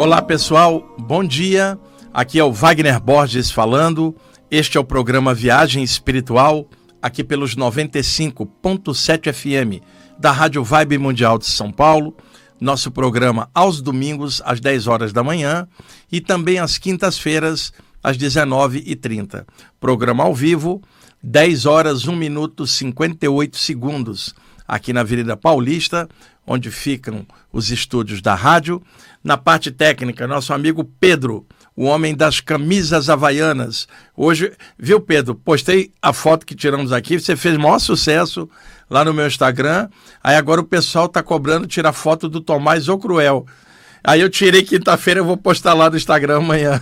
Olá pessoal, bom dia, aqui é o Wagner Borges falando, este é o programa Viagem Espiritual, aqui pelos 95.7 FM da Rádio Vibe Mundial de São Paulo, nosso programa aos domingos às 10 horas da manhã e também às quintas-feiras às 19h30. Programa ao vivo, 10 horas, 1 minuto, 58 segundos, aqui na Avenida Paulista, onde ficam os estúdios da rádio. Na parte técnica, nosso amigo Pedro, o homem das camisas havaianas. Hoje, viu, Pedro, postei a foto que tiramos aqui, você fez maior sucesso lá no meu Instagram, aí agora o pessoal está cobrando tirar foto do Tomás ou Cruel. Aí eu tirei quinta-feira, eu vou postar lá no Instagram amanhã.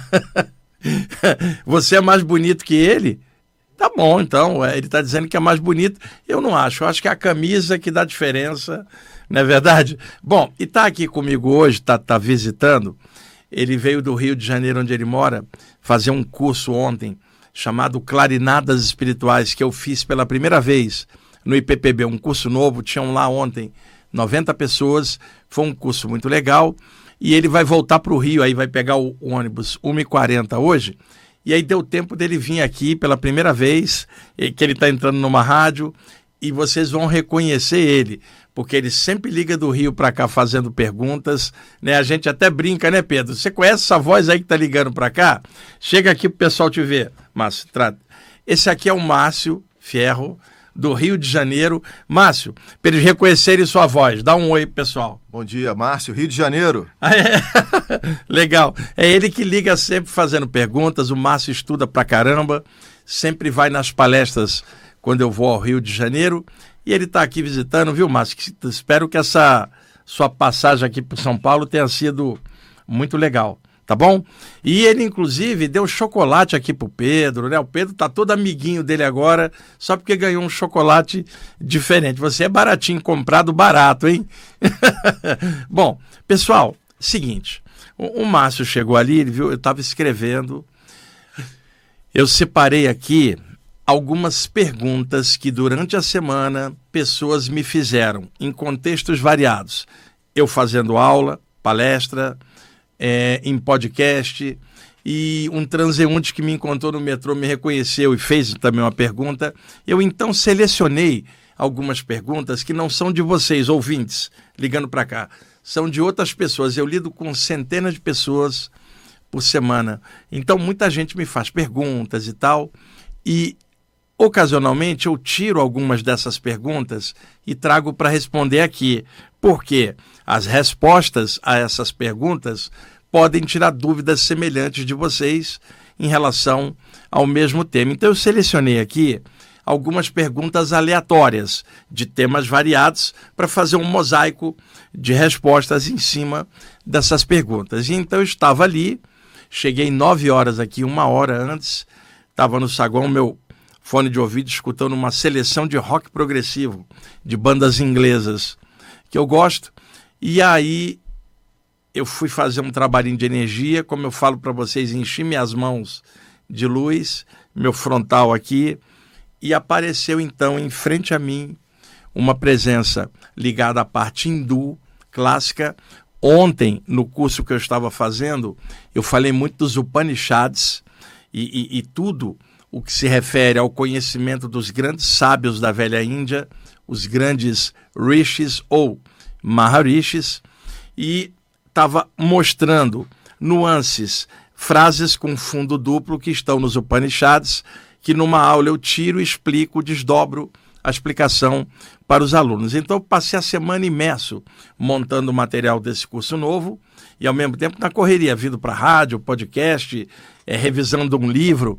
Você é mais bonito que ele? Tá bom, então, ele está dizendo que é mais bonito. Eu não acho, eu acho que é a camisa que dá diferença, não é verdade? Bom, e está aqui comigo hoje, está visitando, ele veio do Rio de Janeiro, onde ele mora, fazer um curso ontem, chamado Clarinadas Espirituais, que eu fiz pela primeira vez no IPPB, um curso novo, tinham lá ontem 90 pessoas, foi um curso muito legal, e ele vai voltar para o Rio, aí vai pegar o ônibus 1h40 hoje, e aí deu tempo dele vir aqui pela primeira vez, que ele está entrando numa rádio, e vocês vão reconhecer ele, porque ele sempre liga do Rio para cá fazendo perguntas, né? A gente até brinca, né, Pedro? Você conhece essa voz aí que está ligando para cá? Chega aqui para o pessoal te ver. Márcio, trata. Esse aqui é o Márcio Fierro, do Rio de Janeiro. Márcio, para eles reconhecerem sua voz, dá um oi, pessoal. Bom dia, Márcio, Rio de Janeiro. Legal. É ele que liga sempre fazendo perguntas. O Márcio estuda pra caramba, sempre vai nas palestras quando eu vou ao Rio de Janeiro. E ele está aqui visitando, viu, Márcio? Espero que essa sua passagem aqui para São Paulo tenha sido muito legal, tá bom? E ele, inclusive, deu chocolate aqui pro Pedro, né? O Pedro tá todo amiguinho dele agora, só porque ganhou um chocolate diferente. Você é baratinho, comprado barato, hein? Bom, pessoal, seguinte, o Márcio chegou ali, ele viu, eu estava escrevendo, eu separei aqui algumas perguntas que durante a semana pessoas me fizeram em contextos variados. Eu fazendo aula, palestra, em podcast, e um transeunte que me encontrou no metrô me reconheceu e fez também uma pergunta. Eu então selecionei algumas perguntas que não são de vocês, ouvintes, ligando para cá. São de outras pessoas. Eu lido com centenas de pessoas por semana. Então muita gente me faz perguntas e tal, e ocasionalmente eu tiro algumas dessas perguntas e trago para responder aqui, porque as respostas a essas perguntas podem tirar dúvidas semelhantes de vocês em relação ao mesmo tema. Então eu selecionei aqui algumas perguntas aleatórias de temas variados para fazer um mosaico de respostas em cima dessas perguntas. E então eu estava ali, cheguei 9 horas aqui, 1 hora antes, estava no saguão, meu fone de ouvido, escutando uma seleção de rock progressivo, de bandas inglesas, que eu gosto. E aí eu fui fazer um trabalhinho de energia, como eu falo para vocês, enchi minhas mãos de luz, meu frontal aqui, e apareceu então em frente a mim uma presença ligada à parte hindu, clássica. Ontem, no curso que eu estava fazendo, eu falei muito dos Upanishads e tudo o que se refere ao conhecimento dos grandes sábios da velha Índia, os grandes rishis ou maharishis, e estava mostrando nuances, frases com fundo duplo que estão nos Upanishads, que numa aula eu tiro, explico, desdobro a explicação para os alunos. Então eu passei a semana imerso montando o material desse curso novo e ao mesmo tempo na correria, vindo para rádio, podcast, revisando um livro.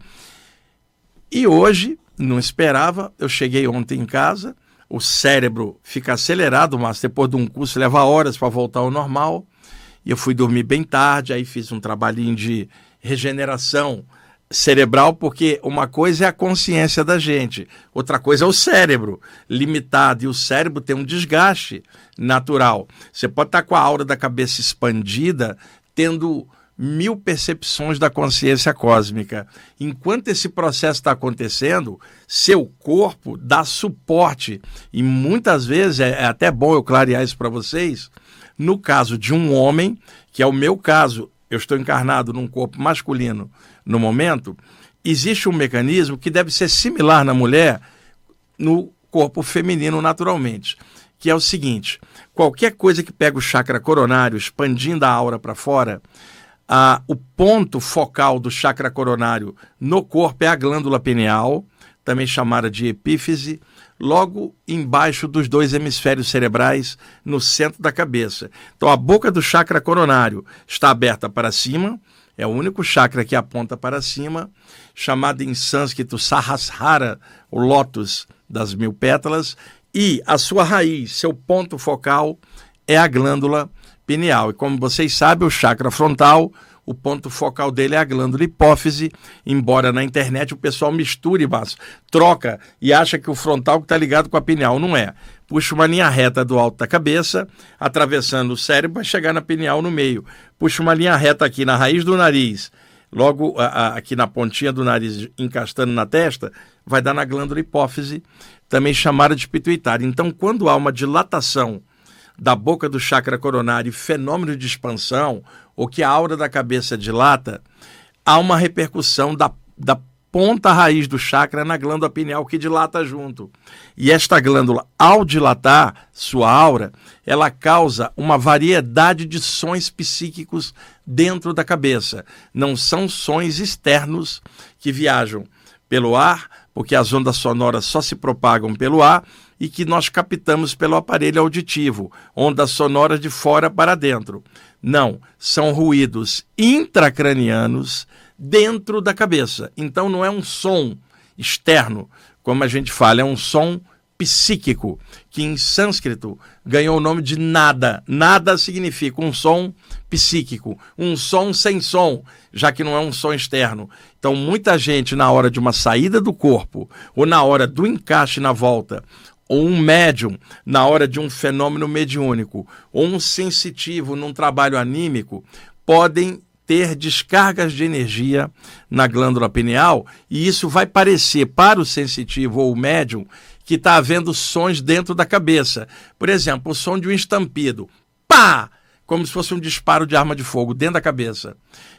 E hoje, não esperava, eu cheguei ontem em casa, o cérebro fica acelerado, mas depois de um curso leva horas para voltar ao normal, e eu fui dormir bem tarde, aí fiz um trabalhinho de regeneração cerebral, porque uma coisa é a consciência da gente, outra coisa é o cérebro limitado, e o cérebro tem um desgaste natural. Você pode estar com a aura da cabeça expandida, tendo 1000 percepções da consciência cósmica. Enquanto esse processo está acontecendo, seu corpo dá suporte, e muitas vezes, é até bom eu clarear isso para vocês, no caso de um homem, que é o meu caso, eu estou encarnado num corpo masculino no momento, existe um mecanismo que deve ser similar na mulher no corpo feminino naturalmente, que é o seguinte: qualquer coisa que pega o chakra coronário, expandindo a aura para fora, o ponto focal do chakra coronário no corpo é a glândula pineal, também chamada de epífise, logo embaixo dos 2 hemisférios cerebrais, no centro da cabeça. Então a boca do chakra coronário está aberta para cima, é o único chakra que aponta para cima, chamado em sânscrito Sahasrara, o lótus das 1000 pétalas, e a sua raiz, seu ponto focal, é a glândula pineal. E como vocês sabem, o chakra frontal, o ponto focal dele é a glândula hipófise, embora na internet o pessoal misture, troca e acha que o frontal está ligado com a pineal. Não é. Puxa uma linha reta do alto da cabeça, atravessando o cérebro, vai chegar na pineal no meio. Puxa uma linha reta aqui na raiz do nariz, logo aqui na pontinha do nariz, encastando na testa, vai dar na glândula hipófise, também chamada de pituitária. Então, quando há uma dilatação da boca do chakra coronário, fenômeno de expansão, ou que a aura da cabeça dilata, há uma repercussão da ponta raiz do chakra na glândula pineal que dilata junto. E esta glândula, ao dilatar sua aura, ela causa uma variedade de sons psíquicos dentro da cabeça. Não são sons externos que viajam pelo ar, porque as ondas sonoras só se propagam pelo ar, e que nós captamos pelo aparelho auditivo, ondas sonoras de fora para dentro. Não, são ruídos intracranianos dentro da cabeça. Então não é um som externo, como a gente fala, é um som psíquico, que em sânscrito ganhou o nome de nada. Nada significa um som psíquico, um som sem som, já que não é um som externo. Então muita gente, na hora de uma saída do corpo, ou na hora do encaixe na volta, ou um médium na hora de um fenômeno mediúnico, ou um sensitivo num trabalho anímico, podem ter descargas de energia na glândula pineal, e isso vai parecer para o sensitivo ou o médium que está havendo sons dentro da cabeça. Por exemplo, o som de um estampido. Pá! Como se fosse um disparo de arma de fogo dentro da cabeça.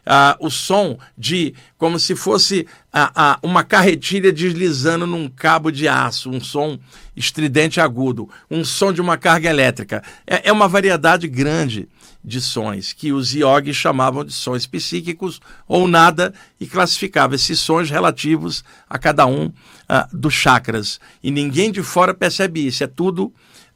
O som de como se fosse uma carretilha deslizando num cabo de aço, um som estridente agudo, um som de uma carga elétrica. É uma variedade grande de sons que os yogis chamavam de sons psíquicos ou nada, e classificavam esses sons relativos a cada um dos chakras. E ninguém de fora percebe isso, é tudo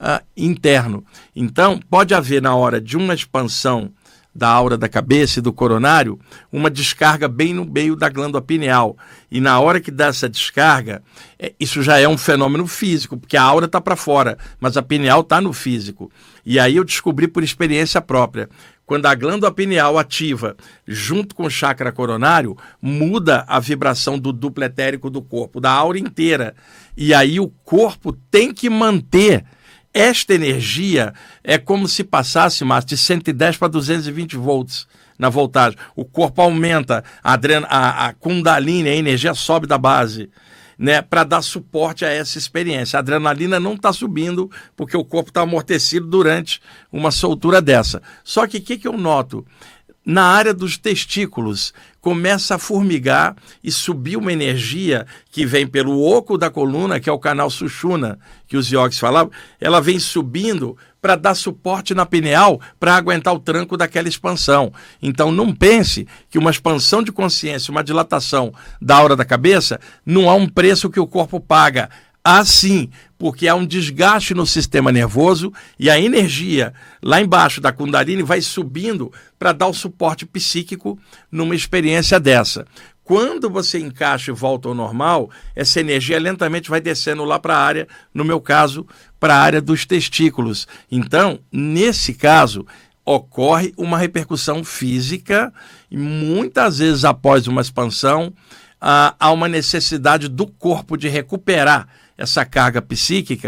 interno. Então, pode haver na hora de uma expansão da aura da cabeça e do coronário, uma descarga bem no meio da glândula pineal. E na hora que dá essa descarga, isso já é um fenômeno físico, porque a aura está para fora, mas a pineal está no físico. E aí eu descobri por experiência própria. Quando a glândula pineal ativa junto com o chakra coronário, muda a vibração do duplo etérico do corpo, da aura inteira. E aí o corpo tem que manter esta energia. É como se passasse, Márcio, de 110 para 220 volts na voltagem. O corpo aumenta, a Kundalini, a energia sobe da base, né, para dar suporte a essa experiência. A adrenalina não está subindo porque o corpo está amortecido durante uma soltura dessa. Só que o que eu noto? Na área dos testículos, começa a formigar e subir uma energia que vem pelo oco da coluna, que é o canal Sushumna, que os yogis falavam. Ela vem subindo para dar suporte na pineal, para aguentar o tranco daquela expansão. Então não pense que uma expansão de consciência, uma dilatação da aura da cabeça, não há um preço que o corpo paga. Sim, porque há um desgaste no sistema nervoso e a energia lá embaixo da Kundalini vai subindo para dar o suporte psíquico numa experiência dessa. Quando você encaixa e volta ao normal, essa energia lentamente vai descendo lá para a área, no meu caso, para a área dos testículos. Então, nesse caso, ocorre uma repercussão física e muitas vezes após uma expansão, há uma necessidade do corpo de recuperar essa carga psíquica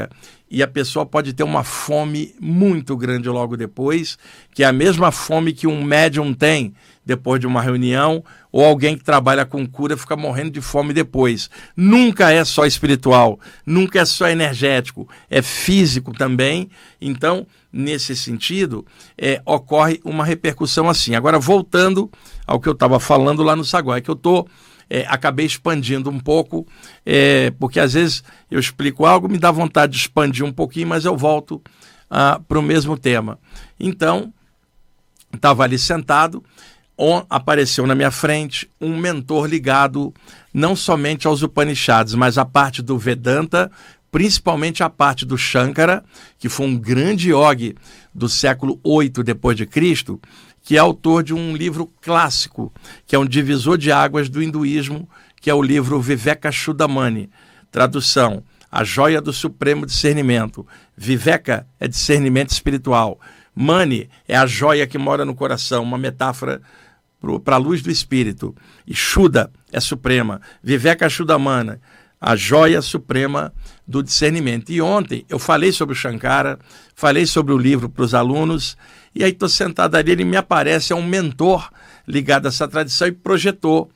e a pessoa pode ter uma fome muito grande logo depois, que é a mesma fome que um médium tem depois de uma reunião, ou alguém que trabalha com cura fica morrendo de fome depois. Nunca é só espiritual, nunca é só energético, é físico também. Então, nesse sentido, ocorre uma repercussão assim. Agora, voltando ao que eu estava falando lá no Saguá, é que eu acabei expandindo um pouco, porque às vezes eu explico algo, me dá vontade de expandir um pouquinho, mas eu volto para o mesmo tema. Então, estava ali sentado, apareceu na minha frente um mentor ligado não somente aos Upanishads, mas à parte do Vedanta, principalmente a parte do Shankara, que foi um grande yogi do século VIII depois de Cristo, que é autor de um livro clássico, que é um divisor de águas do hinduísmo, que é o livro Vivekachudamani. Tradução: A Joia do Supremo Discernimento. Viveka é discernimento espiritual. Mani é a joia que mora no coração, uma metáfora para a luz do espírito. E Shuddha é suprema. Vivekachudamani, a joia suprema do discernimento. E ontem eu falei sobre o Shankara, falei sobre o livro para os alunos, e aí estou sentado ali, ele me aparece, é um mentor ligado a essa tradição e projetou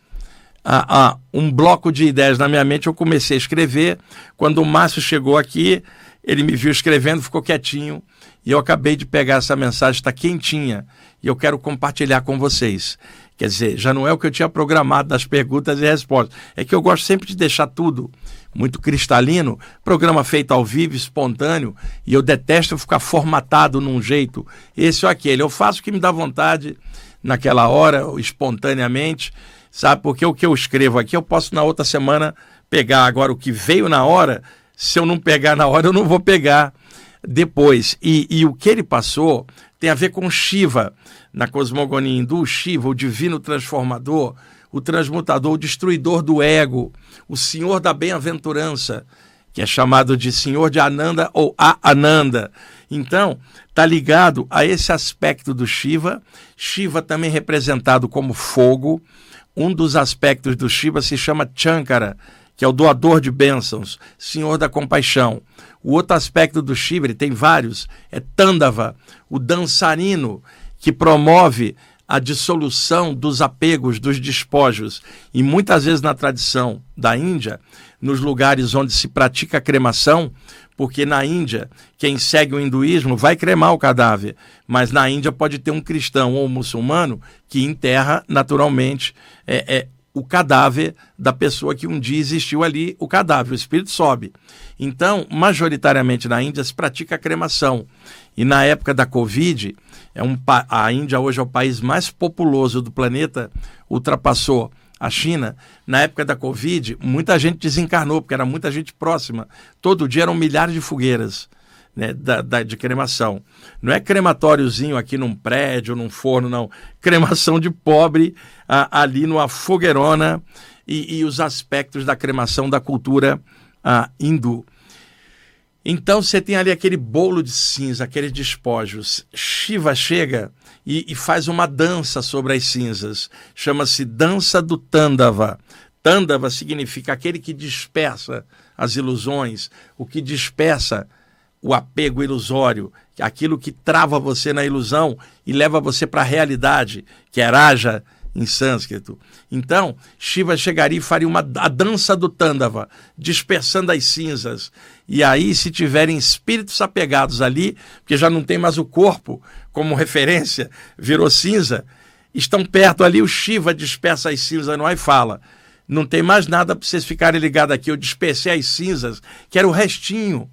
um bloco de ideias na minha mente. Eu comecei a escrever, quando o Márcio chegou aqui, ele me viu escrevendo, ficou quietinho, e eu acabei de pegar essa mensagem, está quentinha, e eu quero compartilhar com vocês. Quer dizer, já não é o que eu tinha programado das perguntas e respostas. É que eu gosto sempre de deixar tudo muito cristalino, programa feito ao vivo, espontâneo, e eu detesto ficar formatado num jeito, esse ou aquele. Eu faço o que me dá vontade naquela hora, espontaneamente, sabe? Porque o que eu escrevo aqui, eu posso na outra semana pegar. Agora, o que veio na hora, se eu não pegar na hora, eu não vou pegar depois. E o que ele passou tem a ver com Shiva. Na cosmogonia hindu, Shiva, o divino transformador, o transmutador, o destruidor do ego, o senhor da bem-aventurança, que é chamado de senhor de Ananda ou Ananda. Então, está ligado a esse aspecto do Shiva. Shiva também representado como fogo. Um dos aspectos do Shiva se chama Shankara, que é o doador de bênçãos, senhor da compaixão. O outro aspecto do Shiva, ele tem vários, é Tandava, o dançarino, que promove a dissolução dos apegos, dos despojos. E muitas vezes na tradição da Índia, nos lugares onde se pratica a cremação, porque na Índia, quem segue o hinduísmo vai cremar o cadáver, mas na Índia pode ter um cristão ou um muçulmano que enterra naturalmente o cadáver da pessoa que um dia existiu ali, o cadáver, o espírito sobe. Então, majoritariamente na Índia se pratica a cremação. E na época da Covid, a Índia hoje é o país mais populoso do planeta, ultrapassou a China. Na época da Covid, muita gente desencarnou, porque era muita gente próxima. Todo dia eram milhares de fogueiras, né, de cremação. Não é crematóriozinho aqui num prédio, num forno, não. Cremação de pobre ali numa fogueirona, e os aspectos da cremação da cultura hindu. Então você tem ali aquele bolo de cinza, aqueles despojos. Shiva chega e faz uma dança sobre as cinzas. Chama-se dança do Tandava. Tandava significa aquele que dispersa as ilusões, o que dispersa o apego ilusório, aquilo que trava você na ilusão e leva você para a realidade, que é Raja em sânscrito. Então, Shiva chegaria e faria a dança do Tandava, dispersando as cinzas. E aí, se tiverem espíritos apegados ali, porque já não tem mais o corpo como referência, virou cinza, estão perto ali, o Shiva dispersa as cinzas no ar e fala: não tem mais nada para vocês ficarem ligados aqui, eu dispersei as cinzas, que era o restinho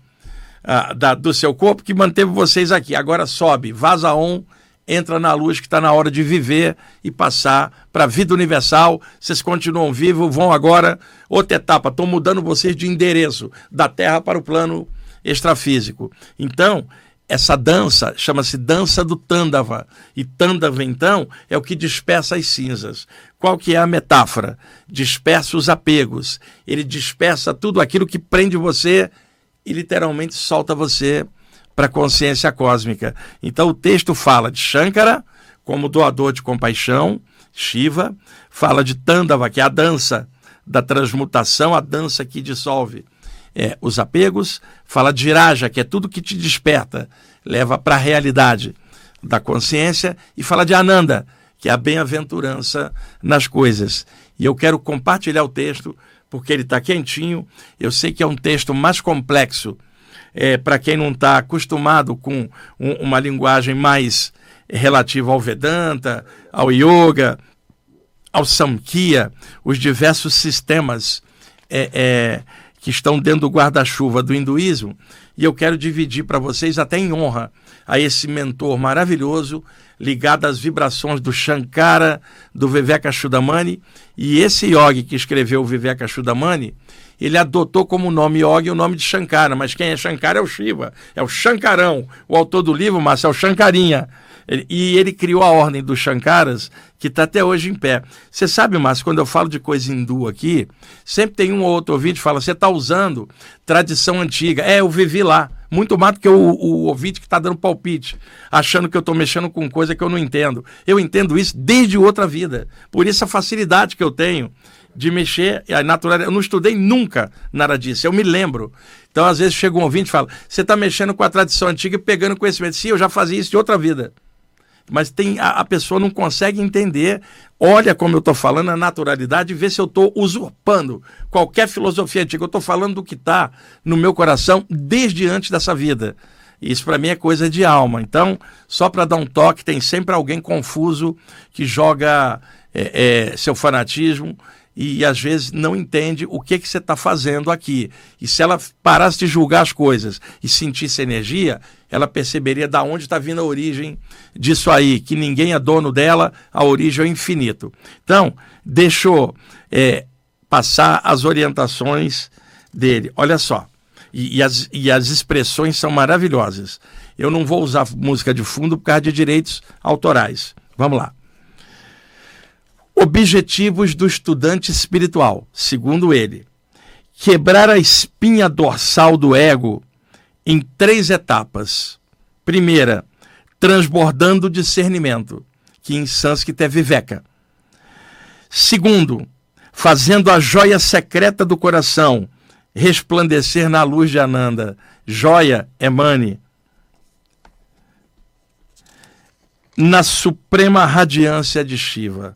do seu corpo que manteve vocês aqui. Agora sobe, vaza entra na luz, que está na hora de viver e passar para a vida universal. Vocês continuam vivos, vão agora, outra etapa, estou mudando vocês de endereço, da Terra para o plano extrafísico. Então, essa dança chama-se dança do Tandava. E Tandava, então, é o que dispersa as cinzas. Qual que é a metáfora? Dispersa os apegos. Ele dispersa tudo aquilo que prende você e literalmente solta você para a consciência cósmica. Então o texto fala de Shankara como doador de compaixão, Shiva, fala de Tandava, que é a dança da transmutação, a dança que dissolve os apegos, fala de Raja, que é tudo que te desperta, leva para a realidade da consciência, e fala de Ananda, que é a bem-aventurança nas coisas. E eu quero compartilhar o texto, porque ele está quentinho. Eu sei que é um texto mais complexo, para quem não está acostumado com uma linguagem mais relativa ao Vedanta, ao Yoga, ao Samkhya, os diversos sistemas que estão dentro do guarda-chuva do hinduísmo. E eu quero dividir para vocês, até em honra a esse mentor maravilhoso, ligado às vibrações do Shankara, do Vivekachudamani. E esse yogi que escreveu o Vivekachudamani, ele adotou como nome yogi o nome de Shankara, mas quem é Shankara é o Shiva, é o Shankarão. O autor do livro, Márcio, é o Shankarinha. E ele criou a ordem dos Shankaras, que está até hoje em pé. Você sabe, Márcio, quando eu falo de coisa hindu aqui, sempre tem um ou outro ouvinte que fala, você está usando tradição antiga. Eu vivi lá. Muito mais do que o ouvinte que está dando palpite, achando que eu estou mexendo com coisa que eu não entendo. Eu entendo isso desde outra vida. Por isso a facilidade que eu tenho de mexer, a natureza. Eu não estudei nunca nada disso, eu me lembro. Então, às vezes, chega um ouvinte e fala, você está mexendo com a tradição antiga e pegando conhecimento. Sim, eu já fazia isso de outra vida. Mas a pessoa não consegue entender, olha como eu estou falando, a naturalidade, e vê se eu estou usurpando qualquer filosofia antiga. Eu estou falando do que está no meu coração desde antes dessa vida. Isso para mim é coisa de alma. Então, só para dar um toque, tem sempre alguém confuso que joga seu fanatismo e às vezes não entende o que você está fazendo aqui. E se ela parasse de julgar as coisas e sentisse energia, ela perceberia de onde está vindo a origem disso aí, que ninguém é dono dela, a origem é o infinito. Então, deixou passar as orientações dele. Olha só, e as expressões são maravilhosas. Eu não vou usar música de fundo por causa de direitos autorais. Vamos lá. Objetivos do estudante espiritual, segundo ele: quebrar a espinha dorsal do ego em 3 etapas. Primeira, transbordando o discernimento, que em sânscrito é viveka. Segundo, fazendo a joia secreta do coração resplandecer na luz de Ananda. Joia é Mani. Na suprema radiância de Shiva.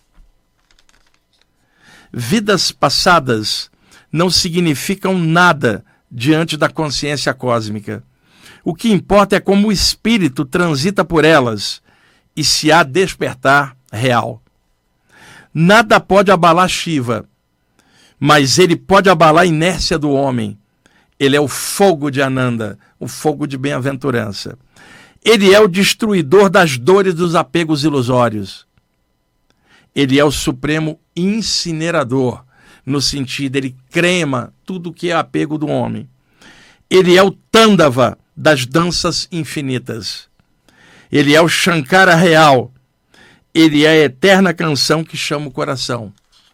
Vidas passadas não significam nada diante da consciência cósmica. O que importa é como o espírito transita por elas e se há despertar real. Nada pode abalar Shiva, mas ele pode abalar a inércia do homem. Ele é o fogo de Ananda, o fogo de bem-aventurança. Ele é o destruidor das dores dos apegos ilusórios. Ele é o supremo incinerador, no sentido, ele crema tudo que é apego do homem. Ele é o Tândava das danças infinitas. Ele é o Shankara real. Ele é a eterna canção que chama o coração.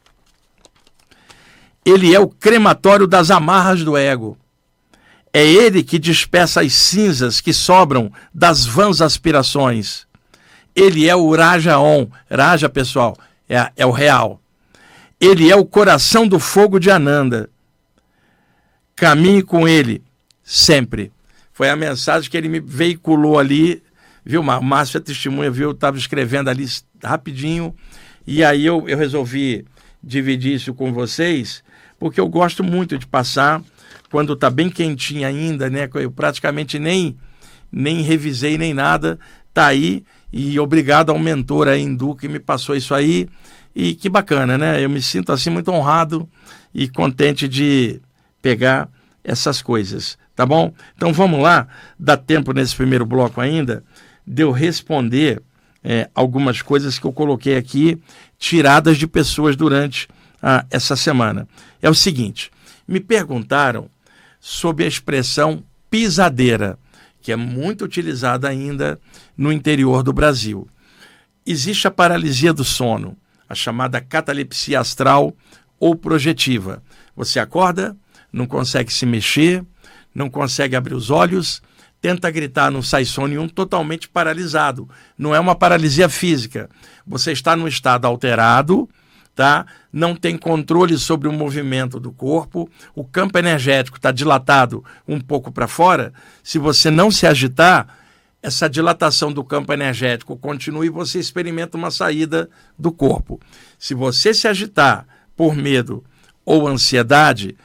Ele é o crematório das amarras do ego. É ele que dispersa as cinzas que sobram das vãs aspirações. Ele é o Raja Om. Raja, pessoal, é o real. Ele é o coração do fogo de Ananda. Caminhe com ele sempre. Foi a mensagem que ele me veiculou ali, viu? O Márcio é testemunha, viu? Eu estava escrevendo ali rapidinho, e aí eu resolvi dividir isso com vocês, porque eu gosto muito de passar, quando está bem quentinho ainda, né? Eu praticamente nem revisei nem nada, está aí, e obrigado ao mentor aí, hindu que me passou isso aí, e que bacana, né? Eu me sinto assim muito honrado e contente de pegar essas coisas, tá bom? Então vamos lá, dá tempo nesse primeiro bloco ainda de eu responder algumas coisas que eu coloquei aqui, tiradas de pessoas durante essa semana. É o seguinte, me perguntaram sobre a expressão pisadeira, que é muito utilizada ainda no interior do Brasil. Existe a paralisia do sono, a chamada catalepsia astral ou projetiva. Você acorda, não consegue se mexer, não consegue abrir os olhos, tenta gritar, não sai som nenhum, totalmente paralisado. Não é uma paralisia física. Você está num estado alterado tá? Não tem controle sobre o movimento do corpo, o campo energético está dilatado um pouco para fora. Se você não se agitar, essa dilatação do campo energético continua e você experimenta uma saída do corpo. Se você se agitar por medo ou ansiedade,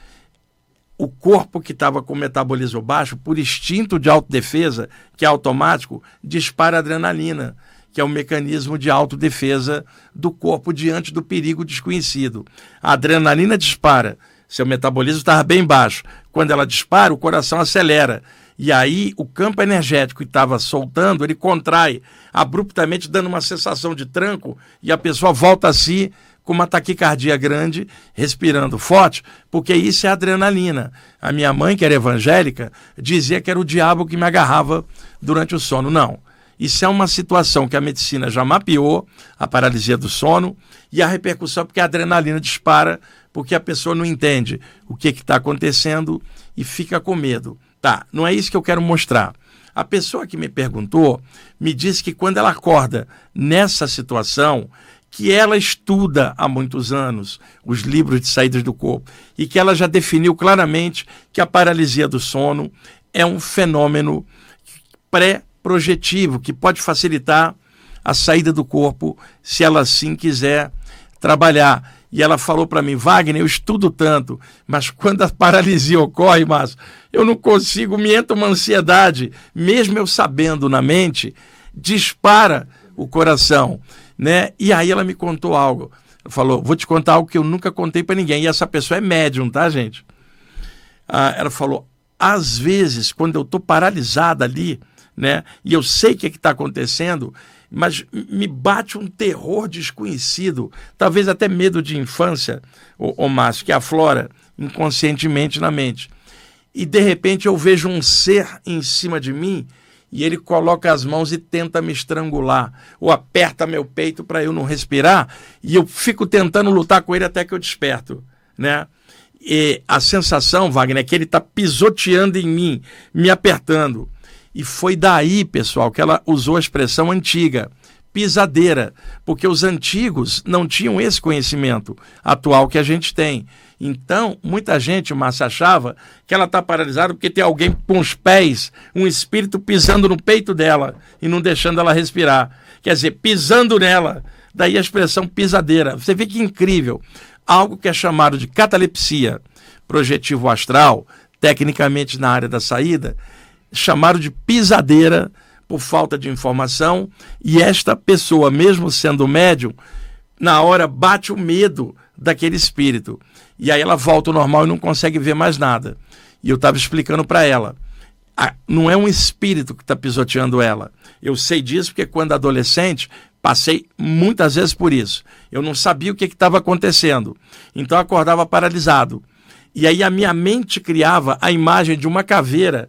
o corpo que estava com o metabolismo baixo, por instinto de autodefesa, que é automático, dispara adrenalina, que é o mecanismo de autodefesa do corpo diante do perigo desconhecido. A adrenalina dispara, seu metabolismo estava bem baixo. Quando ela dispara, o coração acelera. E aí o campo energético que estava soltando, ele contrai abruptamente, dando uma sensação de tranco, e a pessoa volta a si com uma taquicardia grande, respirando forte, porque isso é adrenalina. A minha mãe, que era evangélica, dizia que era o diabo que me agarrava durante o sono. Não. Isso é uma situação que a medicina já mapeou, a paralisia do sono, e a repercussão porque a adrenalina dispara, porque a pessoa não entende o que está acontecendo e fica com medo. Tá, não é isso que eu quero mostrar. A pessoa que me perguntou me disse que quando ela acorda nessa situação, que ela estuda há muitos anos os livros de saídas do corpo e que ela já definiu claramente que a paralisia do sono é um fenômeno pré-projetivo que pode facilitar a saída do corpo se ela assim quiser trabalhar. E ela falou para mim: Wagner, eu estudo tanto, mas quando a paralisia ocorre, Márcio, eu não consigo, me entra uma ansiedade, mesmo eu sabendo na mente, dispara o coração, né? E aí ela me contou algo. Ela falou: vou te contar algo que eu nunca contei para ninguém. E essa pessoa é médium, tá, gente? Ela falou: às vezes, quando eu estou paralisada ali, né, e eu sei o que está acontecendo, mas me bate um terror desconhecido, talvez até medo de infância, ô Márcio, que aflora inconscientemente na mente. E de repente eu vejo um ser em cima de mim e ele coloca as mãos e tenta me estrangular, ou aperta meu peito para eu não respirar, e eu fico tentando lutar com ele até que eu desperto, né? E a sensação, Wagner, é que ele está pisoteando em mim, me apertando. E foi daí, pessoal, que ela usou a expressão antiga, pisadeira, porque os antigos não tinham esse conhecimento atual que a gente tem. Então, muita gente, Márcia, achava que ela está paralisada porque tem alguém com os pés, um espírito pisando no peito dela e não deixando ela respirar. Quer dizer, pisando nela. Daí a expressão pisadeira. Você vê que incrível. Algo que é chamado de catalepsia projetivo astral, tecnicamente na área da saída, chamaram de pisadeira por falta de informação, e esta pessoa, mesmo sendo médium, na hora bate o medo daquele espírito. E aí ela volta ao normal e não consegue ver mais nada. E eu estava explicando para ela, não é um espírito que está pisoteando ela. Eu sei disso porque quando adolescente, passei muitas vezes por isso. Eu não sabia o que estava acontecendo. Então eu acordava paralisado. E aí a minha mente criava a imagem de uma caveira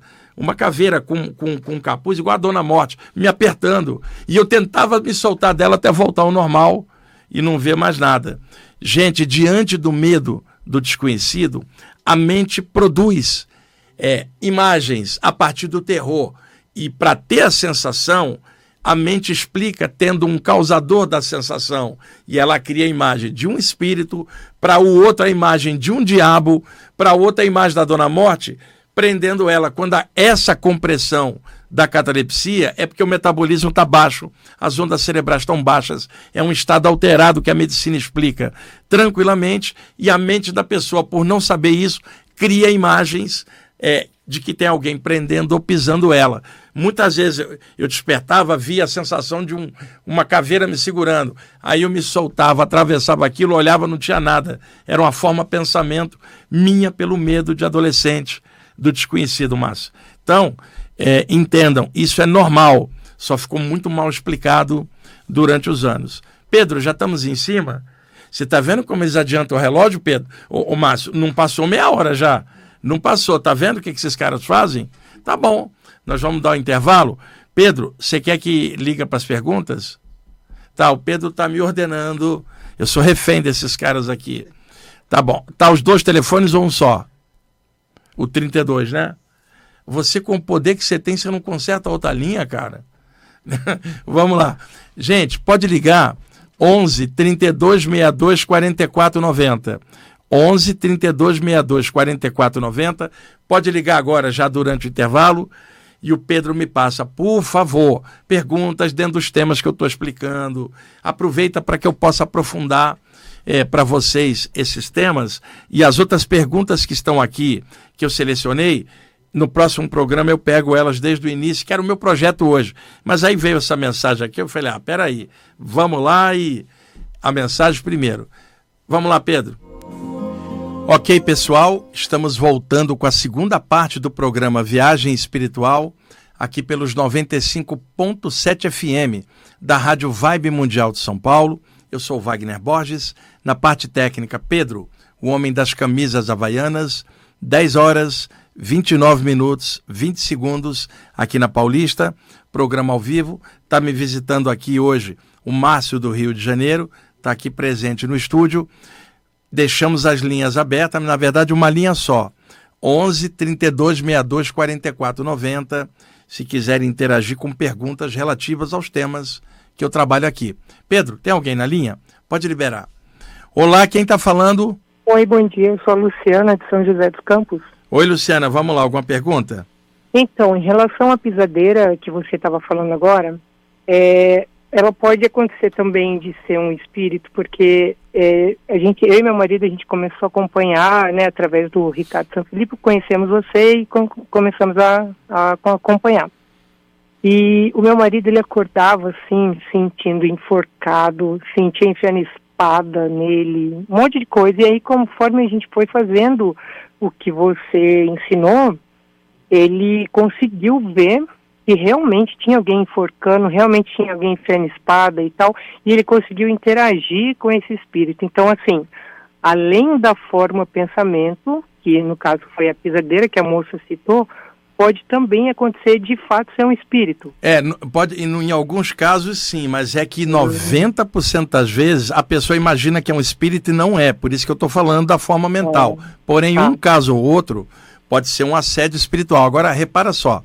com capuz, igual a Dona Morte, me apertando. E eu tentava me soltar dela até voltar ao normal e não ver mais nada. Gente, diante do medo do desconhecido, a mente produz imagens a partir do terror. E para ter a sensação, a mente explica tendo um causador da sensação. E ela cria a imagem de um espírito, para o outro a imagem de um diabo, para outra a imagem da Dona Morte, prendendo ela. Quando há essa compressão da catalepsia, é porque o metabolismo está baixo, as ondas cerebrais estão baixas, é um estado alterado que a medicina explica tranquilamente, e a mente da pessoa, por não saber isso, cria imagens de que tem alguém prendendo ou pisando ela. Muitas vezes eu despertava, via a sensação de uma caveira me segurando, aí eu me soltava, atravessava aquilo, olhava, não tinha nada. Era uma forma de pensamento minha pelo medo de adolescente, do desconhecido, Márcio. Então, entendam, isso é normal, só ficou muito mal explicado durante os anos. Pedro, já estamos em cima? Você está vendo como eles adiantam o relógio, Pedro? Ô Márcio, não passou meia hora já? Não passou, tá vendo o que esses caras fazem? Tá bom, nós vamos dar um intervalo. Pedro, você quer que liga para as perguntas? Tá, o Pedro está me ordenando, eu sou refém desses caras aqui. Tá bom, tá os dois telefones ou um só? O 32, né? Você, com o poder que você tem, você não conserta a outra linha, cara? Vamos lá. Gente, pode ligar 11 32 62 44 90. 11 32 62 44 90. Pode ligar agora, já durante o intervalo, e o Pedro me passa, por favor, perguntas dentro dos temas que eu estou explicando. Aproveita para que eu possa aprofundar para vocês esses temas e as outras perguntas que estão aqui, que eu selecionei. No próximo programa eu pego elas desde o início, que era o meu projeto hoje. Mas aí veio essa mensagem aqui, eu falei, peraí, vamos lá e a mensagem primeiro. Vamos lá, Pedro. Ok, pessoal, estamos voltando com a segunda parte do programa Viagem Espiritual, aqui pelos 95.7 FM da Rádio Vibe Mundial de São Paulo. Eu sou o Wagner Borges, na parte técnica, Pedro, o homem das camisas havaianas, 10 horas, 29 minutos, 20 segundos, aqui na Paulista, programa ao vivo. Está me visitando aqui hoje o Márcio do Rio de Janeiro, está aqui presente no estúdio. Deixamos as linhas abertas, na verdade uma linha só, 11 32 62 44 90, se quiserem interagir com perguntas relativas aos temas que eu trabalho aqui. Pedro, tem alguém na linha? Pode liberar. Olá, quem está falando? Oi, bom dia, eu sou a Luciana de São José dos Campos. Oi, Luciana, vamos lá, alguma pergunta? Então, em relação à pisadeira que você estava falando agora, ela pode acontecer também de ser um espírito, porque eu e meu marido, a gente começou a acompanhar, né, através do Ricardo Sanfilippo, conhecemos você e começamos a acompanhar. E o meu marido, ele acordava assim, sentindo enforcado, sentia enfiando espada nele, um monte de coisa. E aí, conforme a gente foi fazendo o que você ensinou, ele conseguiu ver que realmente tinha alguém enforcando, realmente tinha alguém enfiando espada e tal, e ele conseguiu interagir com esse espírito. Então, assim, além da forma pensamento, que no caso foi a pisadeira que a moça citou, pode também acontecer de fato ser um espírito. Pode, em alguns casos sim, mas é que 90% das vezes a pessoa imagina que é um espírito e não é, por isso que eu estou falando da forma mental. Porém, um caso ou outro pode ser um assédio espiritual. Agora, repara só,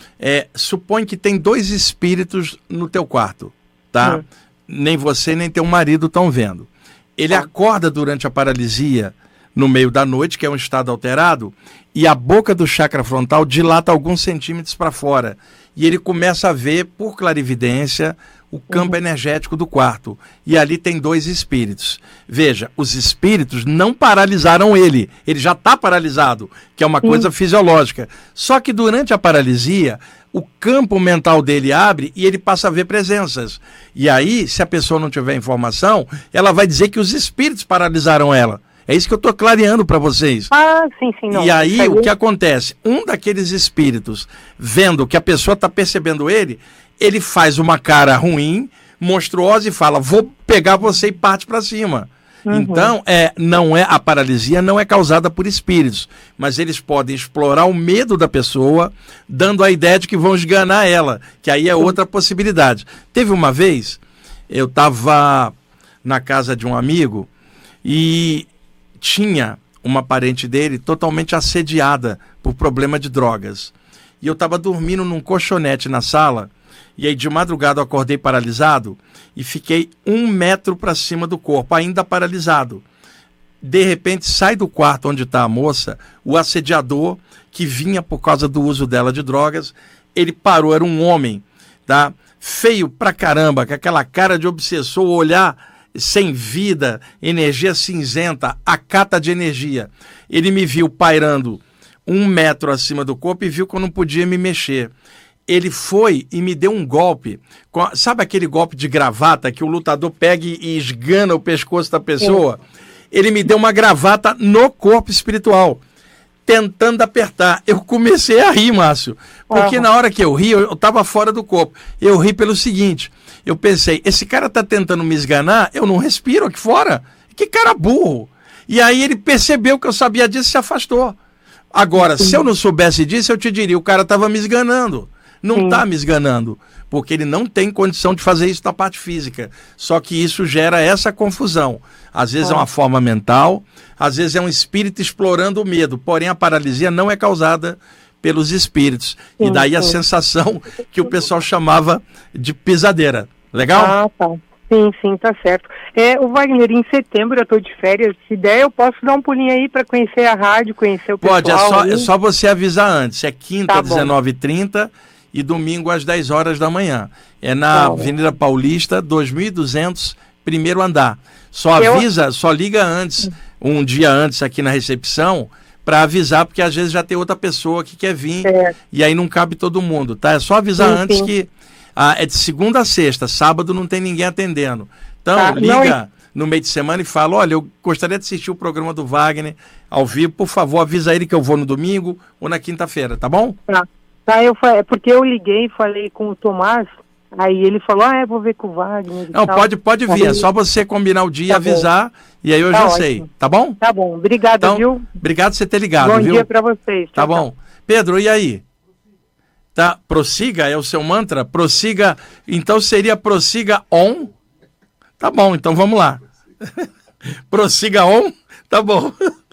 supõe que tem 2 espíritos no teu quarto, tá? Nem você nem teu marido estão vendo. Ele acorda durante a paralisia no meio da noite, que é um estado alterado, e a boca do chakra frontal dilata alguns centímetros para fora. E ele começa a ver, por clarividência, o campo energético do quarto. E ali tem 2 espíritos. Veja, os espíritos não paralisaram ele. Ele já está paralisado, que é uma coisa fisiológica. Só que durante a paralisia, o campo mental dele abre e ele passa a ver presenças. E aí, se a pessoa não tiver informação, ela vai dizer que os espíritos paralisaram ela. É isso que eu estou clareando para vocês. Sim. Não. E aí, o que acontece? Um daqueles espíritos, vendo que a pessoa está percebendo ele faz uma cara ruim, monstruosa, e fala, vou pegar você e parte para cima. Então, a paralisia não é causada por espíritos, mas eles podem explorar o medo da pessoa, dando a ideia de que vão esganar ela, que aí é outra possibilidade. Teve uma vez, eu estava na casa de um amigo e tinha uma parente dele totalmente assediada por problema de drogas. E eu estava dormindo num colchonete na sala, e aí de madrugada eu acordei paralisado e fiquei 1 metro para cima do corpo, ainda paralisado. De repente sai do quarto onde está a moça, o assediador que vinha por causa do uso dela de drogas. Ele parou, era um homem, tá? Feio pra caramba, com aquela cara de obsessor, olhar sem vida, energia cinzenta, a cata de energia. Ele me viu pairando 1 metro acima do corpo e viu que eu não podia me mexer. Ele foi e me deu um golpe. Sabe aquele golpe de gravata que o lutador pega e esgana o pescoço da pessoa? Ele me deu uma gravata no corpo espiritual, tentando apertar. Eu comecei a rir, Márcio, porque na hora que eu ri, eu estava fora do corpo. Eu ri pelo seguinte, eu pensei, esse cara está tentando me esganar, eu não respiro aqui fora. Que cara burro. E aí ele percebeu que eu sabia disso e se afastou. Agora, se eu não soubesse disso, eu te diria, o cara estava me esganando. Não está me esganando, porque ele não tem condição de fazer isso na parte física. Só que isso gera essa confusão. Às vezes é uma forma mental, às vezes é um espírito explorando o medo. Porém, a paralisia não é causada pelos espíritos. E daí a sensação que o pessoal chamava de pisadeira. Legal? Sim, tá certo. O Wagner, em setembro eu estou de férias, se der eu posso dar um pulinho aí para conhecer a rádio, conhecer o pessoal. Pode, é só você avisar antes, é quinta Tá às 19h30 e domingo às 10 horas da manhã. É na Avenida Paulista, 2200, primeiro andar. Só liga antes, um dia antes aqui na recepção, para avisar, porque às vezes já tem outra pessoa que quer vir e aí não cabe todo mundo, tá? É só avisar antes que é de segunda a sexta, sábado não tem ninguém atendendo. Então, liga no meio de semana e fala, olha, eu gostaria de assistir o programa do Wagner ao vivo, por favor, avisa ele que eu vou no domingo ou na quinta-feira, tá bom? Tá, porque eu liguei e falei com o Tomás, aí ele falou, vou ver com o Wagner. Não, pode vir, é só você combinar o dia e avisar, e aí eu já sei, tá bom? Tá bom, obrigado, então, viu? Obrigado por você ter ligado, Bom viu? dia pra vocês. Tá bom. Pedro, e aí? Tá, prossiga, é o seu mantra? Prossiga, então seria prossiga on? Tá bom, então vamos lá. Prossiga on? Tá bom.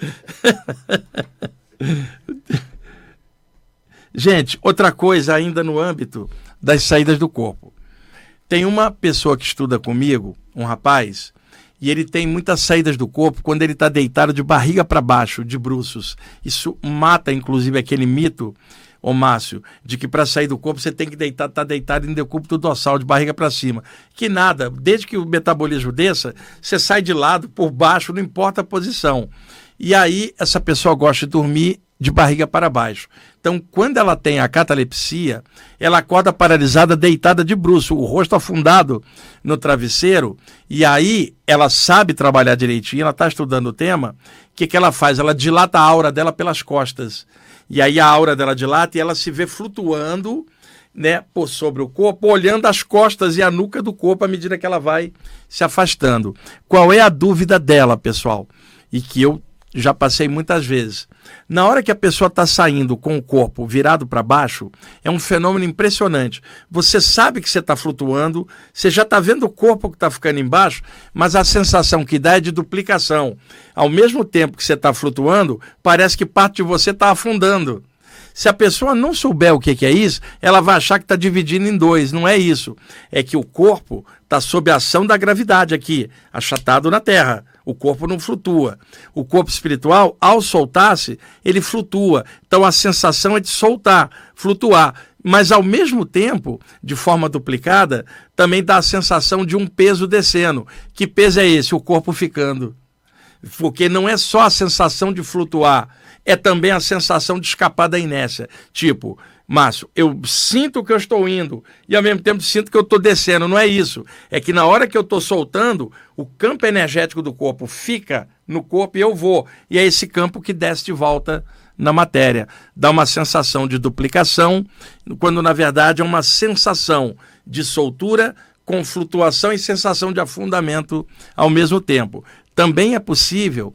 Gente, outra coisa ainda no âmbito das saídas do corpo. Tem uma pessoa que estuda comigo, um rapaz, e ele tem muitas saídas do corpo quando ele está deitado de barriga para baixo, de bruços. Isso mata, inclusive, aquele mito, ô Márcio, de que para sair do corpo você tem que estar deitado em decúbito dorsal, de barriga para cima. Que nada, desde que o metabolismo desça, você sai de lado, por baixo, não importa a posição. E aí essa pessoa gosta de dormir de barriga para baixo. Então, quando ela tem a catalepsia, ela acorda paralisada, deitada de bruço, o rosto afundado no travesseiro, e aí ela sabe trabalhar direitinho, ela está estudando o tema, o que ela faz? Ela dilata a aura dela pelas costas. E aí a aura dela dilata e ela se vê flutuando, né, por sobre o corpo, olhando as costas e a nuca do corpo à medida que ela vai se afastando. Qual é a dúvida dela, pessoal? E que eu já passei muitas vezes. Na hora que a pessoa está saindo com o corpo virado para baixo, é um fenômeno impressionante. Você sabe que você está flutuando, você já está vendo o corpo que está ficando embaixo, mas a sensação que dá é de duplicação. Ao mesmo tempo que você está flutuando, parece que parte de você está afundando. Se a pessoa não souber o que é isso, ela vai achar que está dividindo em dois. Não é isso. É que o corpo está sob a ação da gravidade aqui, achatado na Terra. O corpo não flutua. O corpo espiritual, ao soltar-se, ele flutua. Então a sensação é de soltar, flutuar. Mas ao mesmo tempo, de forma duplicada, também dá a sensação de um peso descendo. Que peso é esse? O corpo ficando. Porque não é só a sensação de flutuar, é também a sensação de escapar da inércia. Tipo, Márcio, eu sinto que eu estou indo e ao mesmo tempo sinto que eu estou descendo. Não é isso. É que na hora que eu estou soltando, o campo energético do corpo fica no corpo e eu vou. E é esse campo que desce de volta na matéria. Dá uma sensação de duplicação, quando na verdade é uma sensação de soltura com flutuação e sensação de afundamento ao mesmo tempo. Também é possível,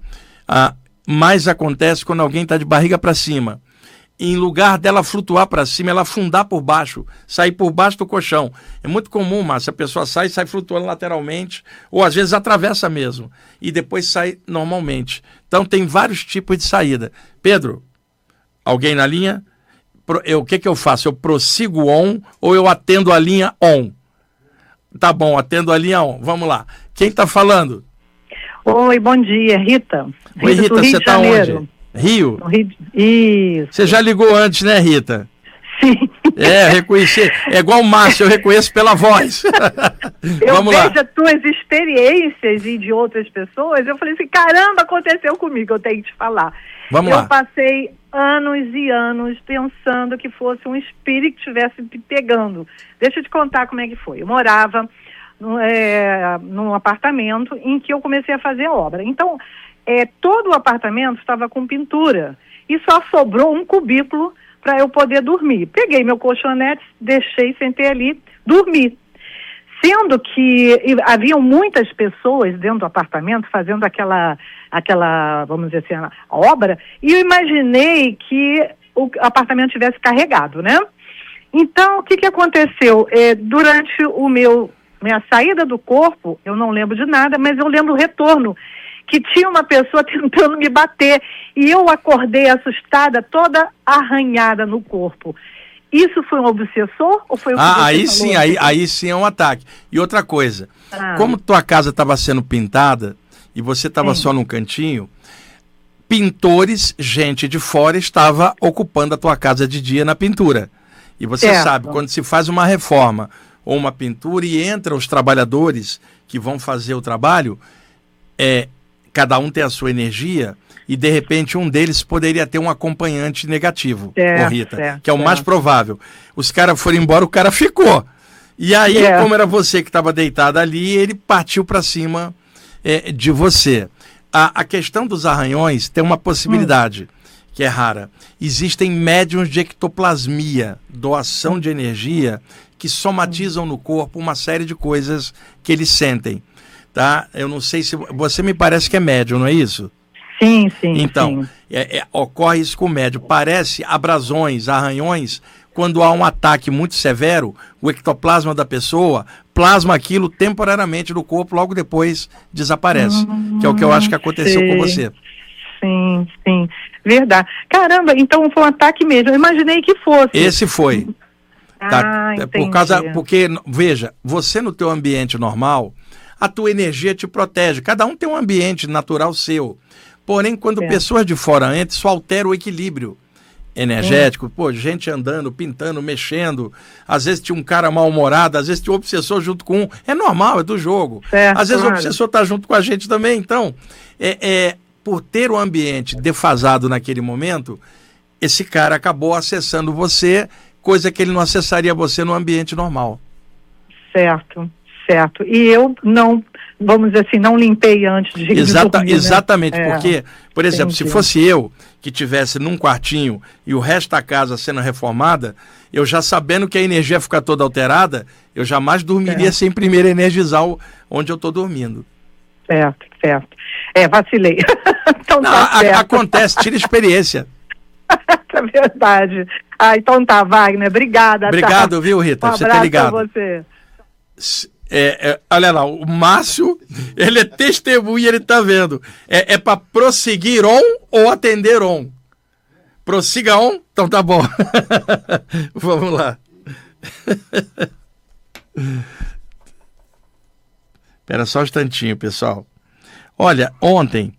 mas acontece quando alguém está de barriga para cima. Em lugar dela flutuar para cima, ela afundar por baixo, sair por baixo do colchão. É muito comum, Márcia, a pessoa sai flutuando lateralmente, ou às vezes atravessa mesmo, e depois sai normalmente. Então tem vários tipos de saída. Pedro, alguém na linha? O que eu faço? Eu prossigo on ou eu atendo a linha on? Tá bom, atendo a linha on. Vamos lá. Quem está falando? Oi, bom dia, Rita. Oi, Rita, você está onde? Rio? Isso. Você já ligou antes, né, Rita? Sim. Reconhecer. É igual o Márcio, eu reconheço pela voz. Vamos lá. Eu vejo as tuas experiências e de outras pessoas, eu falei assim, caramba, aconteceu comigo, eu tenho que te falar. Vamos lá. Eu passei anos e anos pensando que fosse um espírito que estivesse me pegando. Deixa eu te contar como é que foi. Eu morava num apartamento em que eu comecei a fazer obra. Então, todo o apartamento estava com pintura e só sobrou um cubículo para eu poder dormir. Peguei meu colchonete, deixei, sentei ali, dormi. Sendo que haviam muitas pessoas dentro do apartamento fazendo aquela, vamos dizer assim, a obra, e eu imaginei que o apartamento tivesse carregado, né? Então, o que aconteceu? Durante minha saída do corpo, eu não lembro de nada, mas eu lembro o retorno, que tinha uma pessoa tentando me bater, e eu acordei assustada, toda arranhada no corpo. Isso foi um obsessor ou foi o que você aí falou? sim, aí sim é um ataque. E outra coisa, como tua casa estava sendo pintada e você estava só num cantinho, pintores, gente de fora, estava ocupando a tua casa de dia na pintura. E você sabe, quando se faz uma reforma ou uma pintura e entram os trabalhadores que vão fazer o trabalho, cada um tem a sua energia e de repente um deles poderia ter um acompanhante negativo, Rita, que é o mais provável. Os caras foram embora, o cara ficou. E aí, como era você que estava deitado ali, ele partiu para cima de você. A questão dos arranhões tem uma possibilidade que é rara. Existem médiums de ectoplasmia, doação de energia, que somatizam no corpo uma série de coisas que eles sentem. Tá? Eu não sei se... Você me parece que é médium, não é isso? Sim. Então, ocorre isso com o médium. Parece abrasões, arranhões, quando há um ataque muito severo, o ectoplasma da pessoa plasma aquilo temporariamente no corpo, logo depois desaparece. Que é o que eu acho que aconteceu com você. Sim. Verdade. Caramba, então foi um ataque mesmo. Eu imaginei que fosse. Esse foi. Entendi. Porque, veja, você no teu ambiente normal, a tua energia te protege. Cada um tem um ambiente natural seu. Porém, quando pessoas de fora entram, isso altera o equilíbrio energético. Gente andando, pintando, mexendo. Às vezes tinha um cara mal-humorado, às vezes tinha um obsessor junto com um. É normal, é do jogo. Às vezes o obsessor está junto com a gente também. Então, por ter o ambiente defasado naquele momento, esse cara acabou acessando você, coisa que ele não acessaria você no ambiente normal. Certo. E eu não, vamos dizer assim, não limpei antes de dormir, Exatamente, porque, por exemplo, entendi. se fosse eu que estivesse num quartinho e o resto da casa sendo reformada, eu já sabendo que a energia ia ficar toda alterada, eu jamais dormiria sem primeiro energizar onde eu estou dormindo. Certo. Vacilei. Então não, tá certo. Acontece, tira experiência. É verdade. Então tá, Wagner, obrigada. Obrigado, viu, Rita? Um você ter ligado. Pra você. Olha lá, o Márcio, ele é testemunha, ele tá vendo. É para prosseguir on ou atender on? Prossiga on? Então tá bom. Vamos lá. Espera só um instantinho, pessoal. Olha, ontem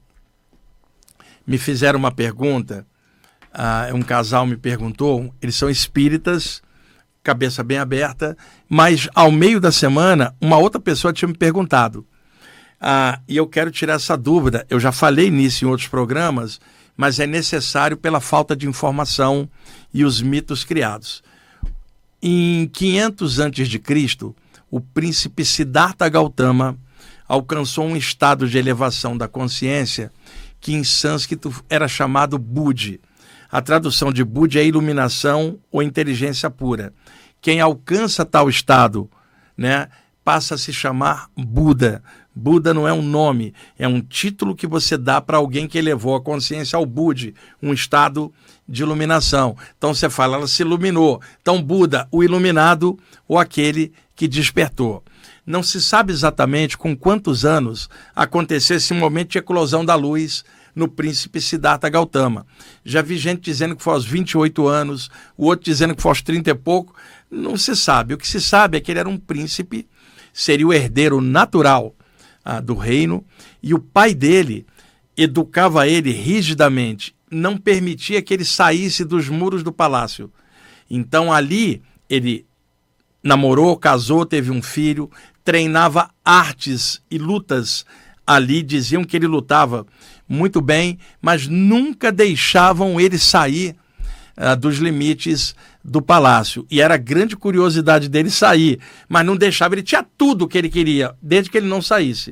me fizeram uma pergunta, um casal me perguntou, eles são espíritas, cabeça bem aberta, mas ao meio da semana, uma outra pessoa tinha me perguntado. E eu quero tirar essa dúvida, eu já falei nisso em outros programas, mas é necessário pela falta de informação e os mitos criados. Em 500 a.C., o príncipe Siddhartha Gautama alcançou um estado de elevação da consciência que em sânscrito era chamado Buddhi. A tradução de Buddhi é iluminação ou inteligência pura. Quem alcança tal estado, passa a se chamar Buda. Buda não é um nome, é um título que você dá para alguém que elevou a consciência ao Buddhi, um estado de iluminação. Então você fala, ela se iluminou. Então Buda, o iluminado ou aquele que despertou. Não se sabe exatamente com quantos anos aconteceu esse momento de eclosão da luz no príncipe Siddhartha Gautama. Já vi gente dizendo que foi aos 28 anos, o outro dizendo que foi aos 30 e pouco. Não se sabe. O que se sabe é que ele era um príncipe, seria o herdeiro natural do reino, e o pai dele educava ele rigidamente, não permitia que ele saísse dos muros do palácio. Então ali ele namorou, casou, teve um filho, treinava artes e lutas ali, diziam que ele lutava muito bem, mas nunca deixavam ele sair dos limites do palácio. E era a grande curiosidade dele sair, mas não deixava, ele tinha tudo o que ele queria, desde que ele não saísse.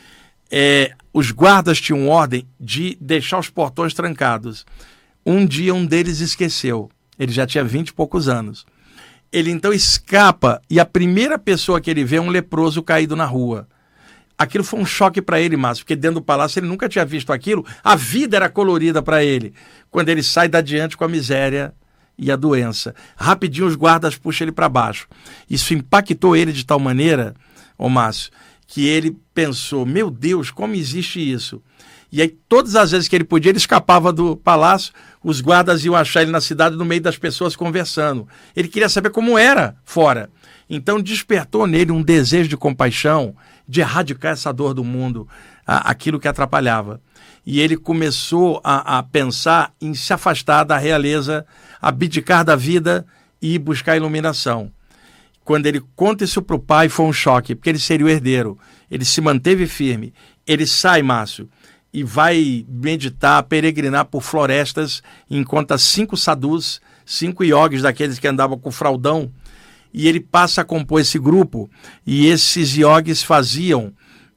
Os guardas tinham ordem de deixar os portões trancados. Um dia um deles esqueceu, ele já tinha 20 e poucos anos. Ele então escapa e a primeira pessoa que ele vê é um leproso caído na rua. Aquilo foi um choque para ele, Márcio, porque dentro do palácio ele nunca tinha visto aquilo. A vida era colorida para ele. Quando ele sai dadiante com a miséria e a doença. Rapidinho os guardas puxam ele para baixo. Isso impactou ele de tal maneira, Márcio, que ele pensou, meu Deus, como existe isso? E aí, todas as vezes que ele podia, ele escapava do palácio, os guardas iam achar ele na cidade, no meio das pessoas conversando. Ele queria saber como era fora. Então, despertou nele um desejo de compaixão, de erradicar essa dor do mundo, aquilo que atrapalhava. E ele começou a pensar em se afastar da realeza, abdicar da vida e ir buscar a iluminação. Quando ele conta isso para o pai, foi um choque, porque ele seria o herdeiro. Ele se manteve firme. Ele sai, Márcio, e vai meditar, peregrinar por florestas, encontra 5 sadhus, 5 yogis daqueles que andavam com fraldão, e ele passa a compor esse grupo, e esses yogis faziam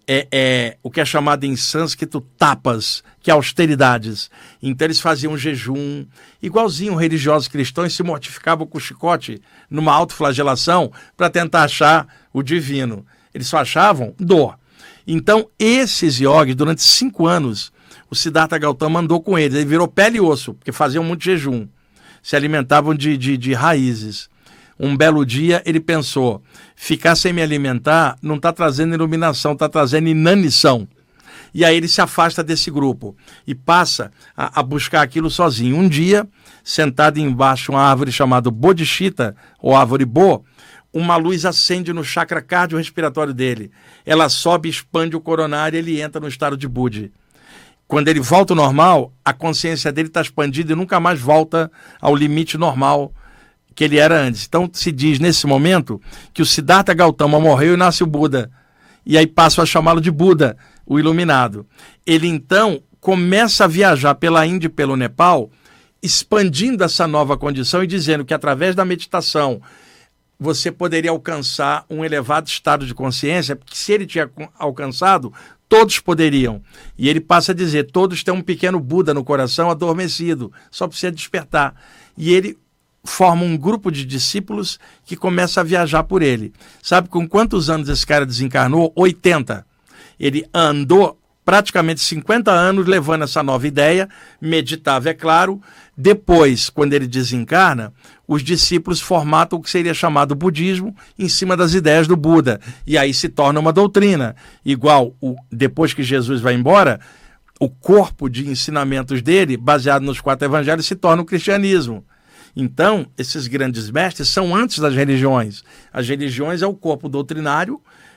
o que é chamado em sânscrito tapas, que é austeridades. Então eles faziam jejum, igualzinho religiosos cristãos, se mortificavam com chicote numa autoflagelação para tentar achar o divino. Eles só achavam dor. Então esses yogis, durante 5 anos, o Siddhartha Gautama andou com eles. Ele virou pele e osso, porque faziam muito jejum, se alimentavam de raízes. Um belo dia ele pensou, ficar sem me alimentar não está trazendo iluminação, está trazendo inanição. E aí ele se afasta desse grupo e passa a buscar aquilo sozinho. Um dia, sentado embaixo de uma árvore chamada Bodhicitta, ou árvore Bo, uma luz acende no chakra cardiorrespiratório dele. Ela sobe, expande o coronário e ele entra no estado de Budi. Quando ele volta ao normal, a consciência dele está expandida e nunca mais volta ao limite normal que ele era antes. Então se diz nesse momento que o Siddhartha Gautama morreu e nasce o Buda. E aí passam a chamá-lo de Buda, o iluminado. Ele então começa a viajar pela Índia e pelo Nepal, expandindo essa nova condição e dizendo que através da meditação você poderia alcançar um elevado estado de consciência, porque se ele tinha alcançado, todos poderiam. E ele passa a dizer, todos têm um pequeno Buda no coração adormecido, só precisa despertar. E ele forma um grupo de discípulos que começa a viajar por ele. Sabe com quantos anos esse cara desencarnou? 80. Ele andou praticamente 50 anos levando essa nova ideia, meditava, é claro. Depois, quando ele desencarna, os discípulos formatam o que seria chamado budismo em cima das ideias do Buda. E aí se torna uma doutrina. Igual, depois que Jesus vai embora, o corpo de ensinamentos dele, baseado nos 4 evangelhos, se torna o cristianismo. Então, esses grandes mestres são antes das religiões. As religiões é o corpo doutrinário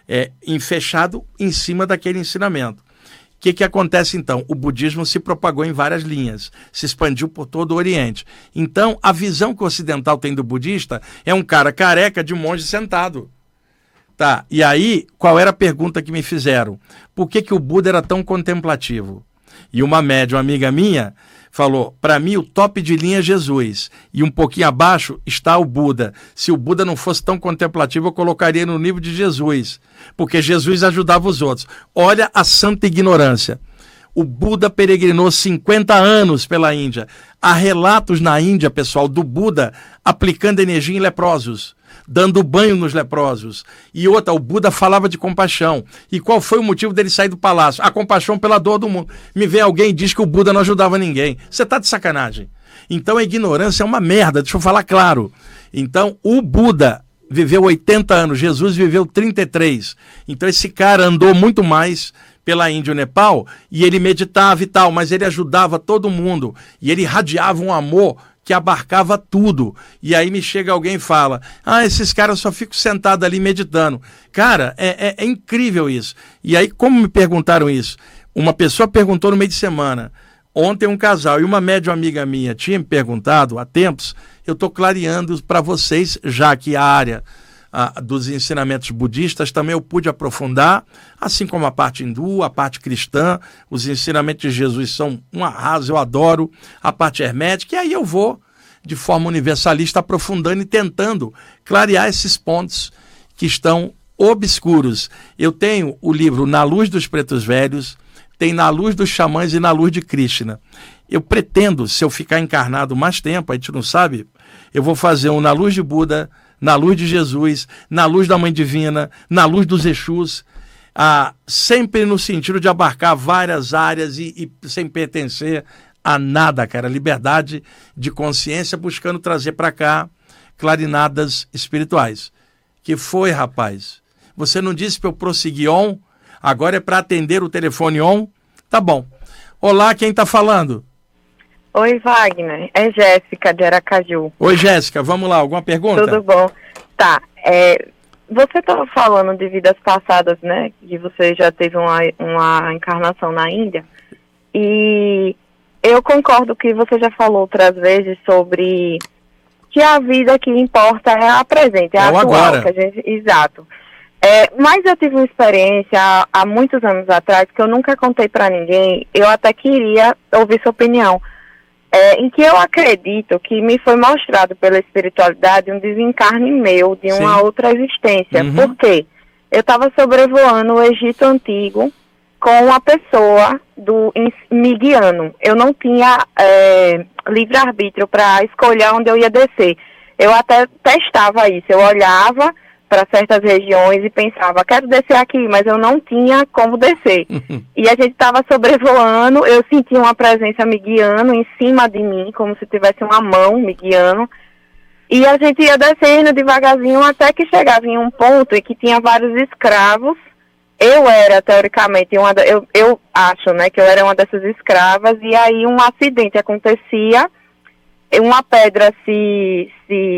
fechado em cima daquele ensinamento. O que acontece então? O budismo se propagou em várias linhas, se expandiu por todo o Oriente. Então, a visão que o ocidental tem do budista é um cara careca de monge sentado. Tá, e aí, qual era a pergunta que me fizeram? Por que o Buda era tão contemplativo? E uma médium amiga minha falou, para mim o top de linha é Jesus, e um pouquinho abaixo está o Buda. Se o Buda não fosse tão contemplativo, eu colocaria no nível de Jesus, porque Jesus ajudava os outros. Olha a santa ignorância. O Buda peregrinou 50 anos pela Índia. Há relatos na Índia, pessoal, do Buda aplicando energia em leprosos, dando banho nos leprosos. E outra, o Buda falava de compaixão. E qual foi o motivo dele sair do palácio? A compaixão pela dor do mundo. Me vem alguém e diz que o Buda não ajudava ninguém. Você está de sacanagem. Então a ignorância é uma merda, deixa eu falar claro. Então o Buda viveu 80 anos, Jesus viveu 33. Então esse cara andou muito mais pela Índia e o Nepal, e ele meditava e tal, mas ele ajudava todo mundo. E ele irradiava um amor que abarcava tudo. E aí me chega alguém e fala, esses caras só ficam sentados ali meditando. Cara, é incrível isso. E aí, como me perguntaram isso? Uma pessoa perguntou no meio de semana, ontem um casal, e uma médium amiga minha tinha me perguntado há tempos, eu estou clareando para vocês, já que a área dos ensinamentos budistas também eu pude aprofundar, assim como a parte hindu, a parte cristã, os ensinamentos de Jesus são um arraso, eu adoro, a parte hermética, e aí eu vou, de forma universalista, aprofundando e tentando clarear esses pontos que estão obscuros. Eu tenho o livro Na Luz dos Pretos Velhos, tem Na Luz dos Xamãs e Na Luz de Krishna. Eu pretendo, se eu ficar encarnado mais tempo, a gente não sabe, eu vou fazer um Na Luz de Buda, na luz de Jesus, na luz da Mãe Divina, na luz dos Exus, sempre no sentido de abarcar várias áreas e sem pertencer a nada, cara. Liberdade de consciência, buscando trazer para cá clarinadas espirituais. Que foi, rapaz? Você não disse para eu prosseguir on? Agora é para atender o telefone on? Tá bom. Olá, quem está falando? Oi, Wagner. É Jéssica, de Aracaju. Oi, Jéssica. Vamos lá, alguma pergunta? Tudo bom? Tá. Você estava falando de vidas passadas, né? Que você já teve uma encarnação na Índia. E eu concordo que você já falou outras vezes sobre que a vida que importa é a presente, é a atual. Agora. Exato. Mas eu tive uma experiência há muitos anos atrás que eu nunca contei para ninguém. Eu até queria ouvir sua opinião. Em que eu acredito que me foi mostrado pela espiritualidade um desencarne meu de uma outra existência. Uhum. Por quê? Eu estava sobrevoando o Egito Antigo com uma pessoa me guiando. Eu não tinha livre-arbítrio para escolher onde eu ia descer. Eu até testava isso. Eu olhava para certas regiões e pensava, quero descer aqui, mas eu não tinha como descer. E a gente estava sobrevoando, eu senti uma presença me guiando em cima de mim, como se tivesse uma mão me guiando. E a gente ia descendo devagarzinho até que chegava em um ponto em que tinha vários escravos. Eu era, teoricamente, eu acho, né, que eu era uma dessas escravas, e aí um acidente acontecia, uma pedra se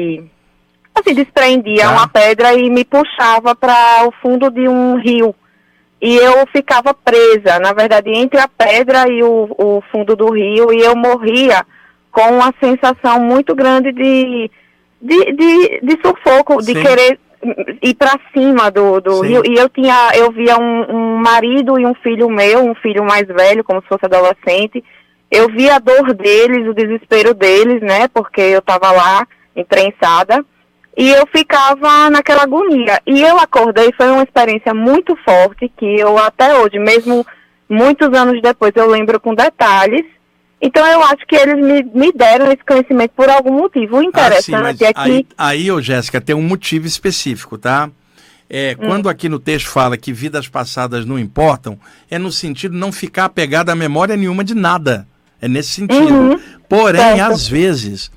desprendia uma pedra e me puxava para o fundo de um rio. E eu ficava presa, na verdade, entre a pedra e o fundo do rio, e eu morria com uma sensação muito grande de sufoco, de querer ir para cima do rio. E eu via um marido e um filho meu, um filho mais velho, como se fosse adolescente. Eu via a dor deles, o desespero deles, né, porque eu estava lá, imprensada. E eu ficava naquela agonia. E eu acordei, foi uma experiência muito forte, que eu até hoje, mesmo muitos anos depois, eu lembro com detalhes. Então eu acho que eles me deram esse conhecimento por algum motivo. O interessante é que... Aí, Jéssica, tem um motivo específico, tá? Quando aqui no texto fala que vidas passadas não importam, é no sentido de não ficar apegado a memória nenhuma de nada. É nesse sentido. Porém, às vezes...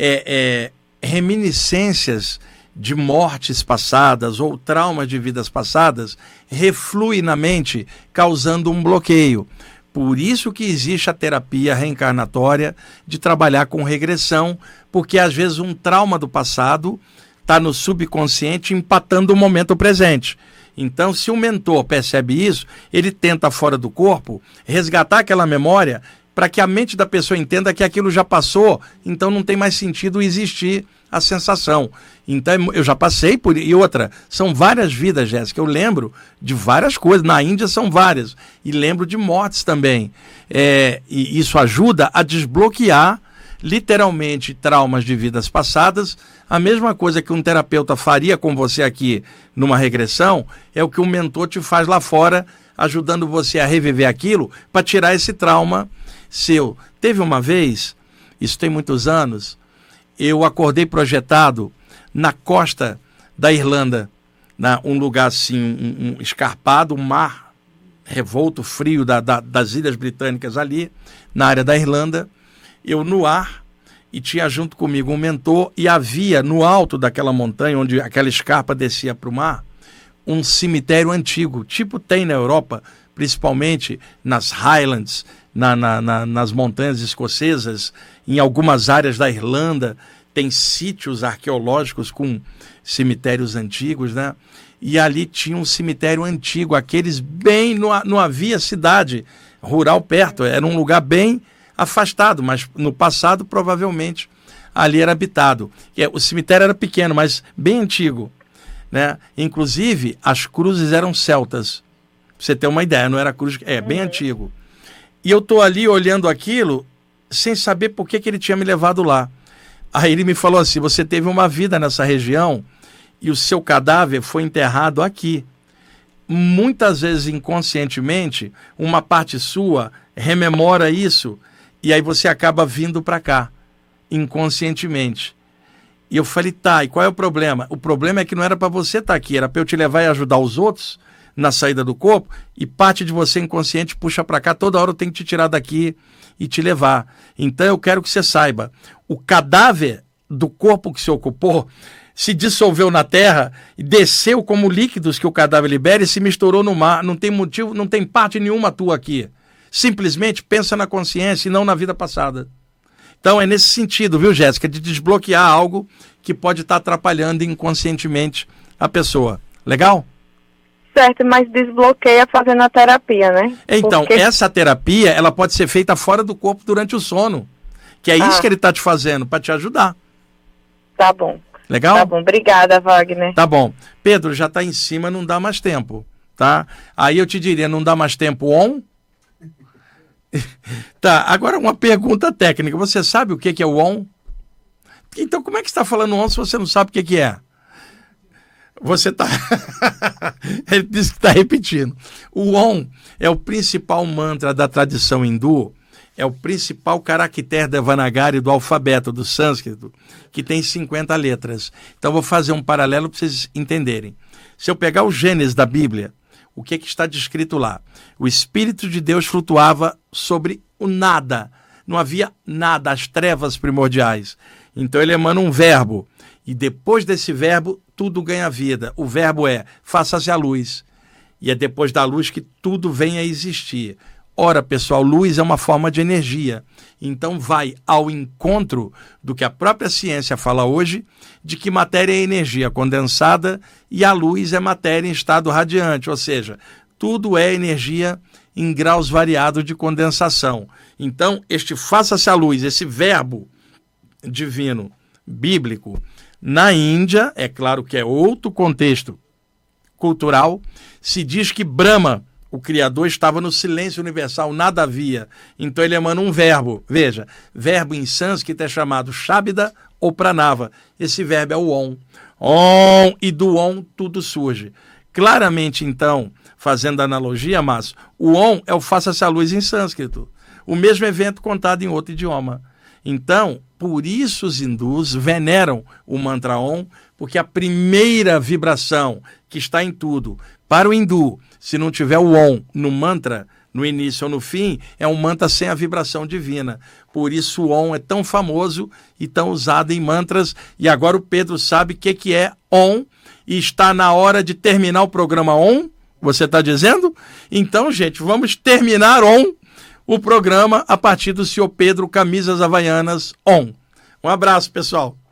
reminiscências de mortes passadas ou traumas de vidas passadas refluem na mente, causando um bloqueio. Por isso que existe a terapia reencarnatória de trabalhar com regressão, porque às vezes um trauma do passado está no subconsciente empatando o momento presente. Então, se o mentor percebe isso, ele tenta fora do corpo resgatar aquela memória para que a mente da pessoa entenda que aquilo já passou, então não tem mais sentido existir a sensação. Então, eu já passei por... E outra, são várias vidas, Jéssica, eu lembro de várias coisas, na Índia são várias, e lembro de mortes também. E isso ajuda a desbloquear, literalmente, traumas de vidas passadas. A mesma coisa que um terapeuta faria com você aqui numa regressão, é o que um mentor te faz lá fora, ajudando você a reviver aquilo, para tirar esse trauma seu. Teve uma vez, isso tem muitos anos, eu acordei projetado na costa da Irlanda, um lugar assim, escarpado, um mar revolto, frio das Ilhas Britânicas ali, na área da Irlanda, eu no ar, e tinha junto comigo um mentor, e havia no alto daquela montanha, onde aquela escarpa descia para o mar, um cemitério antigo, tipo tem na Europa, principalmente nas Highlands, nas montanhas escocesas, em algumas áreas da Irlanda, tem sítios arqueológicos com cemitérios antigos, né? E ali tinha um cemitério antigo, aqueles bem, não havia cidade rural perto, era um lugar bem afastado, mas no passado provavelmente ali era habitado. O cemitério era pequeno, mas bem antigo, né? Inclusive as cruzes eram celtas, pra você ter uma ideia, não era cruz, bem antigo. E eu tô ali olhando aquilo sem saber por que ele tinha me levado lá. Aí ele me falou assim, você teve uma vida nessa região e o seu cadáver foi enterrado aqui. Muitas vezes inconscientemente, uma parte sua rememora isso e aí você acaba vindo para cá, inconscientemente. E eu falei, tá, e qual é o problema? O problema é que não era para você estar aqui, era para eu te levar e ajudar os outros na saída do corpo, e parte de você inconsciente puxa para cá, toda hora eu tenho que te tirar daqui e te levar. Então eu quero que você saiba, o cadáver do corpo que se ocupou se dissolveu na terra, desceu como líquidos que o cadáver libera e se misturou no mar, não tem motivo, não tem parte nenhuma tua aqui. Simplesmente pensa na consciência e não na vida passada. Então é nesse sentido, viu, Jéssica, de desbloquear algo que pode estar atrapalhando inconscientemente a pessoa. Legal? Certo, mas desbloqueia fazendo a terapia, né? Então, Porque... essa terapia, ela pode ser feita fora do corpo durante o sono. Que é isso que ele está te fazendo, para te ajudar. Tá bom. Legal? Tá bom, obrigada, Wagner. Tá bom. Pedro, já está em cima, não dá mais tempo, tá? Aí eu te diria, não dá mais tempo on? Tá, agora uma pergunta técnica. Você sabe o que é o on? Então, como é que você está falando on se você não sabe o que é? Você está... Ele disse que está repetindo. O Om é o principal mantra da tradição hindu, é o principal caractere Devanagari do alfabeto, do sânscrito, que tem 50 letras. Então, vou fazer um paralelo para vocês entenderem. Se eu pegar o Gênesis da Bíblia, o que está descrito lá? O Espírito de Deus flutuava sobre o nada. Não havia nada, as trevas primordiais. Então, ele emana um verbo. E depois desse verbo, tudo ganha vida. O verbo é, faça-se a luz. E é depois da luz que tudo vem a existir. Ora, pessoal, luz é uma forma de energia. Então vai ao encontro do que a própria ciência fala hoje, de que matéria é energia condensada e a luz é matéria em estado radiante. Ou seja, tudo é energia em graus variados de condensação. Então, este faça-se a luz, esse verbo divino, bíblico, na Índia, é claro que é outro contexto cultural, se diz que Brahma, o Criador, estava no silêncio universal, nada havia. Então ele emana um verbo. Veja, verbo em sânscrito é chamado Shabda ou Pranava. Esse verbo é o Om. Om, e do Om tudo surge. Claramente, então, fazendo analogia, Márcio, o Om é o faça-se a luz em sânscrito. O mesmo evento contado em outro idioma. Então, por isso os hindus veneram o mantra Om, porque a primeira vibração que está em tudo, para o hindu, se não tiver o Om no mantra, no início ou no fim, é um mantra sem a vibração divina. Por isso o Om é tão famoso e tão usado em mantras. E agora o Pedro sabe o que é Om e está na hora de terminar o programa Om. Você está dizendo? Então, gente, vamos terminar Om, o programa, a partir do senhor Pedro Camisas Havaianas On. Um abraço, pessoal.